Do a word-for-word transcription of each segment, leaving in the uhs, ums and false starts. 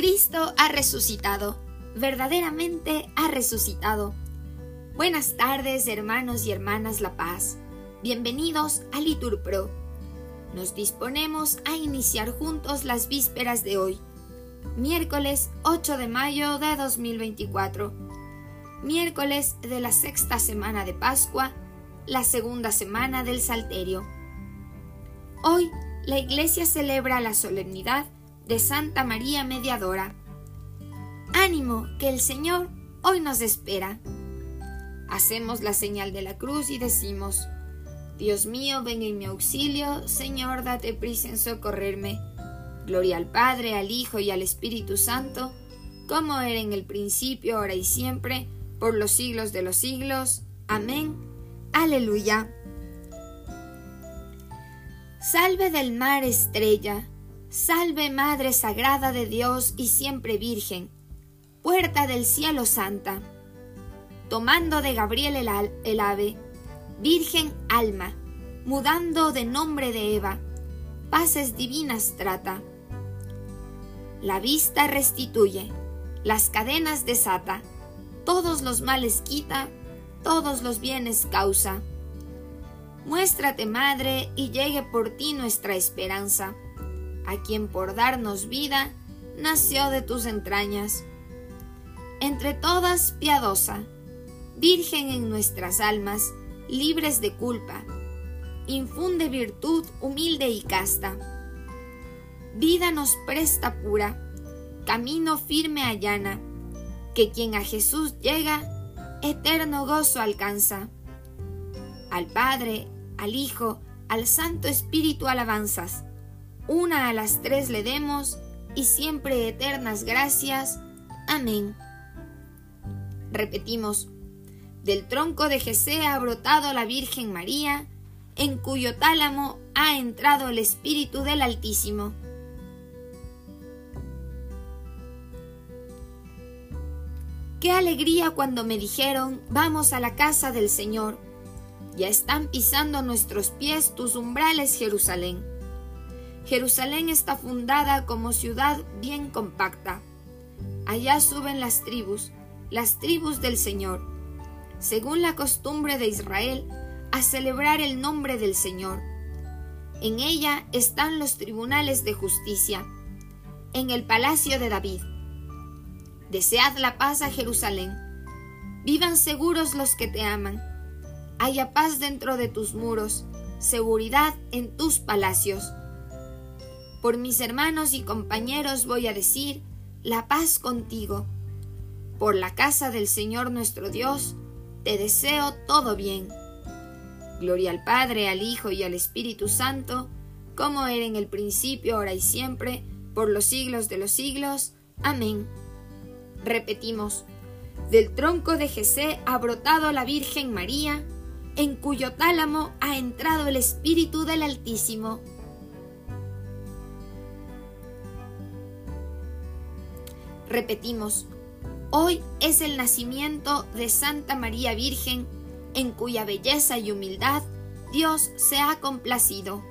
Cristo ha resucitado, verdaderamente ha resucitado. Buenas tardes, hermanos y hermanas La Paz. Bienvenidos a LiturPro. Nos disponemos a iniciar juntos las vísperas de hoy, miércoles ocho de mayo de dos mil veinticuatro, miércoles de la sexta semana de Pascua, la segunda semana del Salterio. Hoy la Iglesia celebra la solemnidad de Santa María Mediadora. ¡Ánimo, que el Señor hoy nos espera! Hacemos la señal de la cruz y decimos: Dios mío, ven en mi auxilio, Señor, date prisa en socorrerme. Gloria al Padre, al Hijo y al Espíritu Santo, como era en el principio, ahora y siempre, por los siglos de los siglos. Amén. Aleluya. Salve del mar estrella, salve Madre Sagrada de Dios y siempre Virgen, puerta del cielo santa. Tomando de Gabriel el, al, el ave, Virgen alma, mudando de nombre de Eva, paces divinas trata. La vista restituye, las cadenas desata, todos los males quita, todos los bienes causa. Muéstrate, Madre, y llegue por ti nuestra esperanza, a quien por darnos vida nació de tus entrañas. Entre todas piadosa, Virgen en nuestras almas, libres de culpa, infunde virtud humilde y casta. Vida nos presta pura, camino firme allana, que quien a Jesús llega, eterno gozo alcanza. Al Padre, al Hijo, al Santo Espíritu alabanzas, una a las tres le demos, y siempre eternas gracias. Amén. Repetimos: del tronco de Jesé ha brotado la Virgen María, en cuyo tálamo ha entrado el Espíritu del Altísimo. Qué alegría cuando me dijeron: vamos a la casa del Señor. Ya están pisando nuestros pies tus umbrales, Jerusalén. Jerusalén está fundada como ciudad bien compacta. Allá suben las tribus, las tribus del Señor, según la costumbre de Israel, a celebrar el nombre del Señor. En ella están los tribunales de justicia, en el palacio de David. Desead la paz a Jerusalén. Vivan seguros los que te aman. Haya paz dentro de tus muros, seguridad en tus palacios. Por mis hermanos y compañeros voy a decir: la paz contigo. Por la casa del Señor nuestro Dios, te deseo todo bien. Gloria al Padre, al Hijo y al Espíritu Santo, como era en el principio, ahora y siempre, por los siglos de los siglos. Amén. Repetimos: del tronco de Jesé ha brotado la Virgen María, en cuyo tálamo ha entrado el Espíritu del Altísimo. Repetimos: hoy es el nacimiento de Santa María Virgen, en cuya belleza y humildad Dios se ha complacido.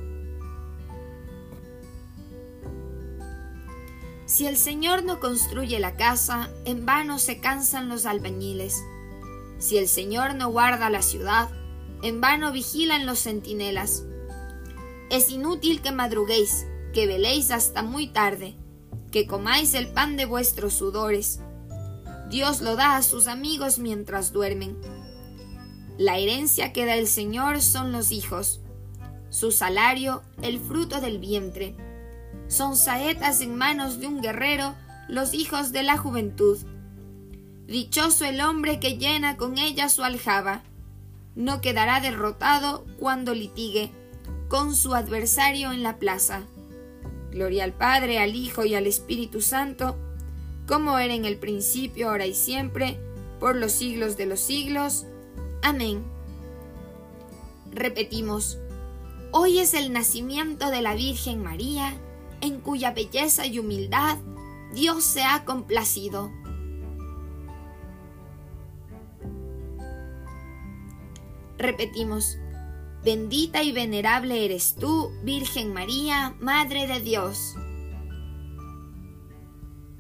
Si el Señor no construye la casa, en vano se cansan los albañiles. Si el Señor no guarda la ciudad, en vano vigilan los centinelas. Es inútil que madruguéis, que veléis hasta muy tarde, que comáis el pan de vuestros sudores. Dios lo da a sus amigos mientras duermen. La herencia que da el Señor son los hijos, su salario el fruto del vientre. Son saetas en manos de un guerrero los hijos de la juventud. Dichoso el hombre que llena con ella su aljaba. No quedará derrotado cuando litigue con su adversario en la plaza. Gloria al Padre, al Hijo y al Espíritu Santo, como era en el principio, ahora y siempre, por los siglos de los siglos. Amén. Repetimos: hoy es el nacimiento de la Virgen María, en cuya belleza y humildad Dios se ha complacido. Repetimos: bendita y venerable eres tú, Virgen María, Madre de Dios.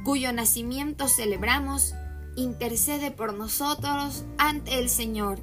cuyo nacimiento celebramos, intercede por nosotros ante el Señor.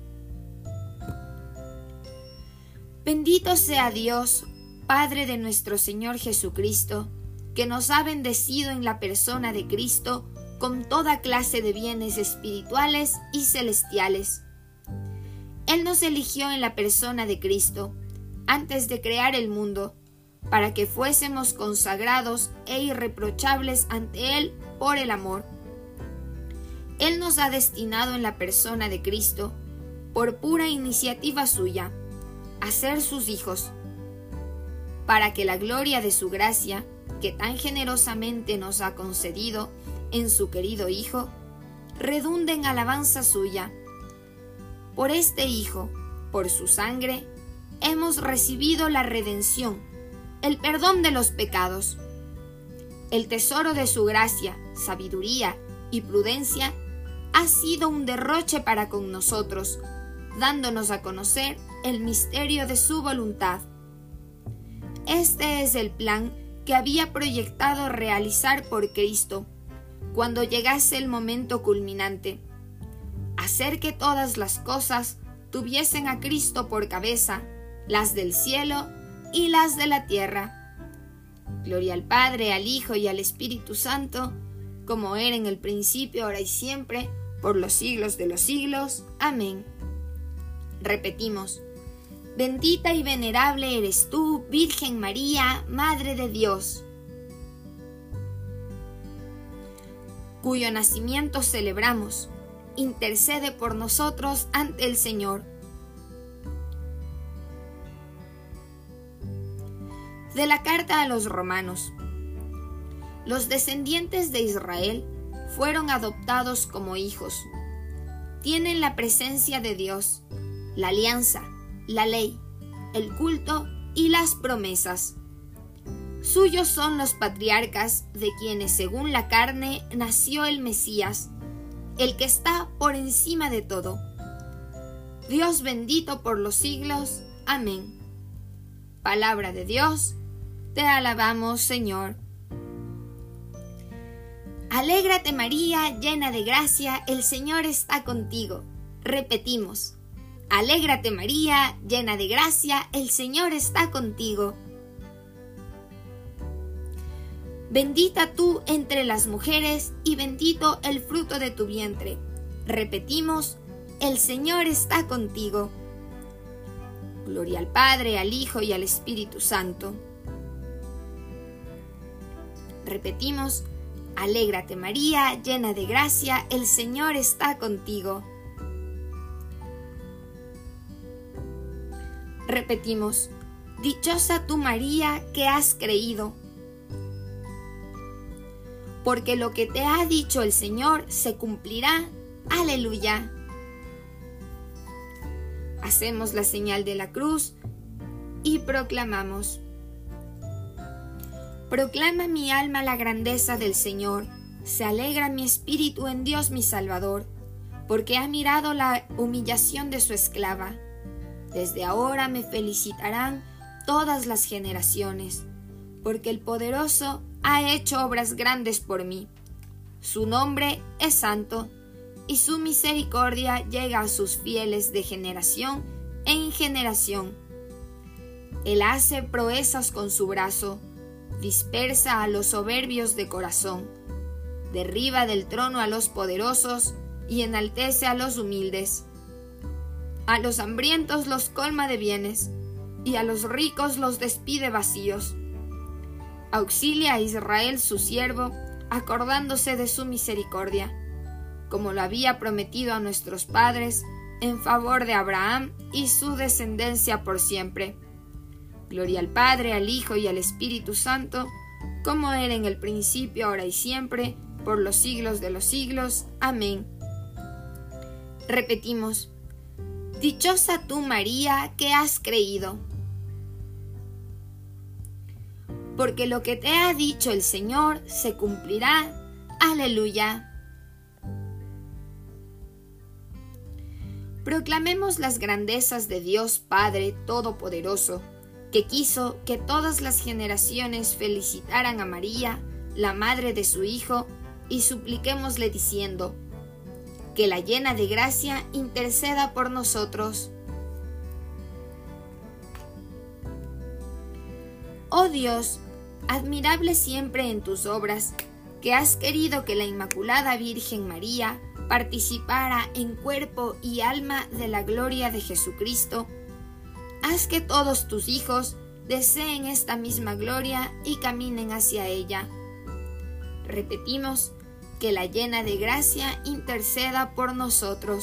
Bendito sea Dios, Padre de nuestro Señor Jesucristo, que nos ha bendecido en la persona de Cristo con toda clase de bienes espirituales y celestiales. Él nos eligió en la persona de Cristo, antes de crear el mundo, para que fuésemos consagrados e irreprochables ante Él por el amor. Él nos ha destinado en la persona de Cristo, por pura iniciativa suya, a ser sus hijos, para que la gloria de su gracia, que tan generosamente nos ha concedido en su querido Hijo, redunde en alabanza suya. Por este Hijo, por su sangre, hemos recibido la redención, el perdón de los pecados. El tesoro de su gracia, sabiduría y prudencia ha sido un derroche para con nosotros, dándonos a conocer el misterio de su voluntad. Este es el plan que había proyectado realizar por Cristo, cuando llegase el momento culminante: hacer que todas las cosas tuviesen a Cristo por cabeza, las del cielo y las de la tierra. Gloria al Padre, al Hijo y al Espíritu Santo, como era en el principio, ahora y siempre, por los siglos de los siglos. Amén. Repetimos: bendita y venerable eres tú, Virgen María, Madre de Dios, cuyo nacimiento celebramos, intercede por nosotros ante el Señor. De la carta a los romanos. Los descendientes de Israel fueron adoptados como hijos. Tienen la presencia de Dios, la alianza, la ley, el culto y las promesas. Suyos son los patriarcas, de quienes según la carne nació el Mesías, el que está por encima de todo. Dios bendito por los siglos. Amén. Palabra de Dios, te alabamos, Señor. Alégrate, María, llena de gracia, el Señor está contigo. Repetimos: alégrate, María, llena de gracia, el Señor está contigo. Bendita tú entre las mujeres y bendito el fruto de tu vientre. Repetimos: el Señor está contigo. Gloria al Padre, al Hijo y al Espíritu Santo. Repetimos: alégrate, María, llena de gracia, el Señor está contigo. Repetimos: dichosa tú, María, que has creído, porque lo que te ha dicho el Señor se cumplirá. Aleluya. Hacemos la señal de la cruz y proclamamos: proclama mi alma la grandeza del Señor, se alegra mi espíritu en Dios mi Salvador, porque ha mirado la humillación de su esclava. Desde ahora me felicitarán todas las generaciones, porque el poderoso ha hecho obras grandes por mí. Su nombre es santo, y su misericordia llega a sus fieles de generación en generación. Él hace proezas con su brazo, dispersa a los soberbios de corazón, derriba del trono a los poderosos y enaltece a los humildes. A los hambrientos los colma de bienes, y a los ricos los despide vacíos. Auxilia a Israel su siervo, acordándose de su misericordia, como lo había prometido a nuestros padres, en favor de Abraham y su descendencia por siempre. Gloria al Padre, al Hijo y al Espíritu Santo, como era en el principio, ahora y siempre, por los siglos de los siglos. Amén. Repetimos: dichosa tú, María, que has creído, porque lo que te ha dicho el Señor se cumplirá. Aleluya. Proclamemos las grandezas de Dios Padre Todopoderoso, que quiso que todas las generaciones felicitaran a María, la madre de su Hijo, y supliquémosle diciendo: que la llena de gracia interceda por nosotros. Oh Dios, admirable siempre en tus obras, que has querido que la Inmaculada Virgen María participara en cuerpo y alma de la gloria de Jesucristo, haz que todos tus hijos deseen esta misma gloria y caminen hacia ella. Repetimos: que la llena de gracia interceda por nosotros.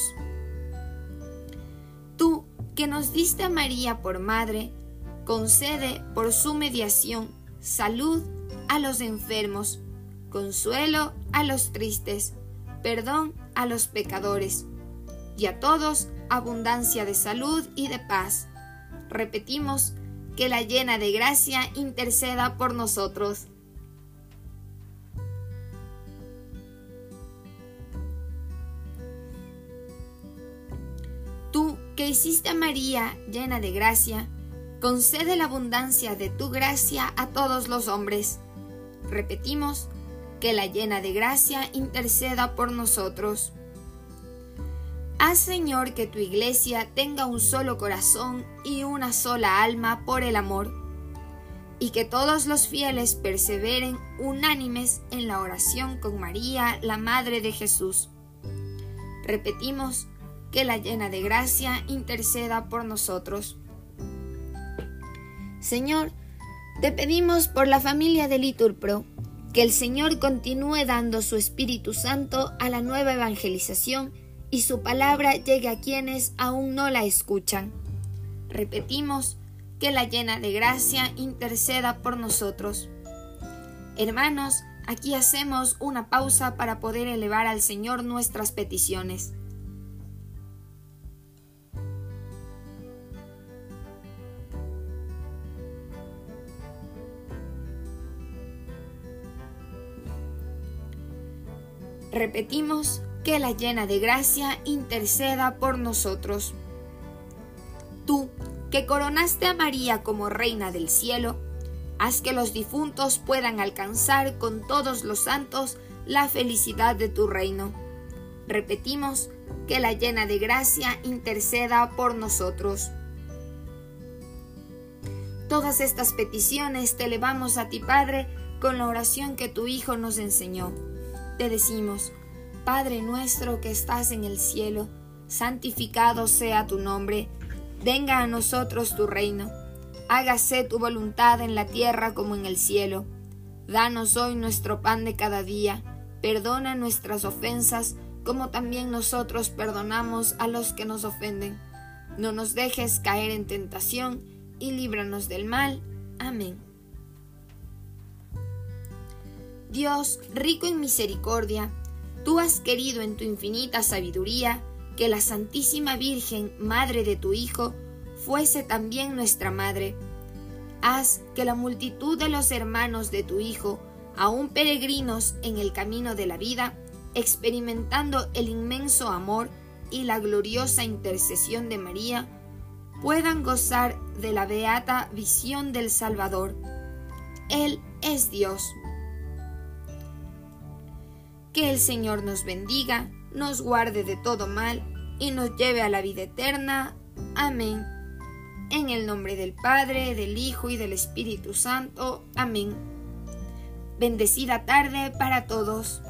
Tú, que nos diste a María por madre, concede por su mediación salud a los enfermos, consuelo a los tristes, perdón a los pecadores, y a todos abundancia de salud y de paz. Repetimos: que la llena de gracia interceda por nosotros. Tú, que hiciste a María llena de gracia, concede la abundancia de tu gracia a todos los hombres. Repetimos: que la llena de gracia interceda por nosotros. Haz, Señor, que tu Iglesia tenga un solo corazón y una sola alma por el amor, y que todos los fieles perseveren unánimes en la oración con María, la Madre de Jesús. Repetimos: que la llena de gracia interceda por nosotros. Señor, te pedimos por la familia de Liturpro, que el Señor continúe dando su Espíritu Santo a la nueva evangelización y su palabra llegue a quienes aún no la escuchan. Repetimos: que la llena de gracia interceda por nosotros. Hermanos, aquí hacemos una pausa para poder elevar al Señor nuestras peticiones. Repetimos: que la llena de gracia interceda por nosotros. Tú, que coronaste a María como Reina del Cielo, haz que los difuntos puedan alcanzar con todos los santos la felicidad de tu reino. Repetimos: que la llena de gracia interceda por nosotros. Todas estas peticiones te elevamos a ti, Padre, con la oración que tu Hijo nos enseñó. Te decimos: Padre nuestro que estás en el cielo, santificado sea tu nombre. Venga a nosotros tu reino. Hágase tu voluntad en la tierra como en el cielo. Danos hoy nuestro pan de cada día. Perdona nuestras ofensas, como también nosotros perdonamos a los que nos ofenden. No nos dejes caer en tentación, y líbranos del mal. Amén. Dios, rico en misericordia, tú has querido en tu infinita sabiduría que la Santísima Virgen, Madre de tu Hijo, fuese también nuestra Madre. Haz que la multitud de los hermanos de tu Hijo, aún peregrinos en el camino de la vida, experimentando el inmenso amor y la gloriosa intercesión de María, puedan gozar de la beata visión del Salvador. Él es Dios. Que el Señor nos bendiga, nos guarde de todo mal y nos lleve a la vida eterna. Amén. En el nombre del Padre, del Hijo y del Espíritu Santo. Amén. Bendecida tarde para todos.